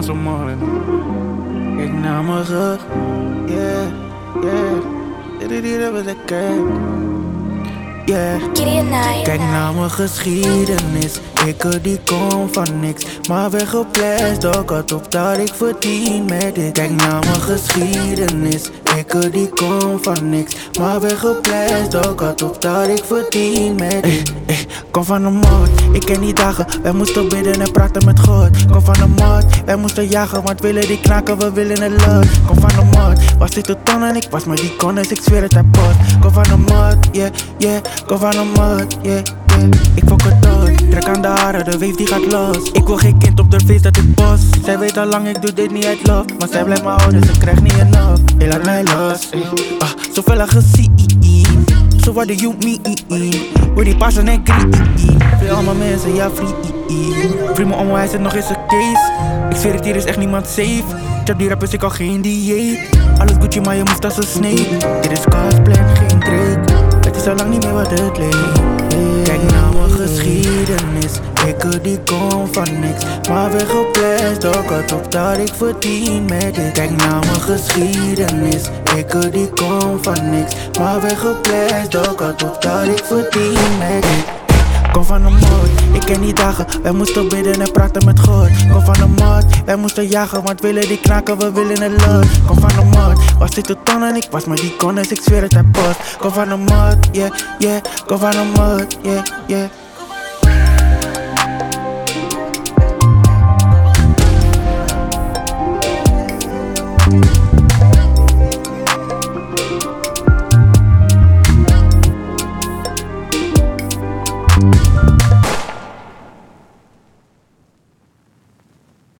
zo mooi. Kijk naar mijn rug, yeah, yeah. Dit was ik kijk, yeah. Kijk naar mijn geschiedenis. Ik die kom van niks, maar werd geblest. Ook al top dat ik verdien met dit. Kijk naar mijn geschiedenis. Ik die kom van niks, maar werd geblest. Ook al top dat ik verdien met dit. Kom van de moord, ik ken die dagen. Wij moesten bidden en praten met God. Kom van de moord, wij moesten jagen, want willen die knaken, we willen het lucht. Kom van de moord, was dit de ton en ik was maar die konnis, ik zweer het hij post. Kom van de moord, yeah, yeah, kom van de moord, yeah, yeah. Ik fok het dood, trek aan de haren, de wave die gaat los. Ik wil geen kind op de feest dat ik bos. Zij weet al lang ik doe dit niet uit love, maar zij blijft me houden, ze krijgt niet enough. Je laat mij los, zoveel al gezien. So what do you mean? Word die passen en green. Veel allemaal mensen, ja free. Free me om, hij zit nog in zijn case. Ik zweer het, hier is echt niemand safe. Chap die rappers, ik al geen dieet. Alles Gucci, maar je moest als een snake. Dit is cosplay, geen Drake. Het is al lang niet meer wat het leek. Kijk naar mijn geschiedenis. Ik die kom van niks, maar weer geblest. Ook al top dat ik verdien met dit. Kijk naar mijn geschiedenis. Ik die kom van niks, maar weer geblest. Ook al top dat ik verdien met dit. Kom van de moord, ik ken die dagen. Wij moesten bidden en praten met God. Kom van de moord, wij moesten jagen, want willen die knaken, we willen het lucht. Kom van de moord, was dit de ton en ik was maar die konnis, ik zweer het hij post. Kom van de moord, yeah, yeah, kom van de moord, yeah, yeah.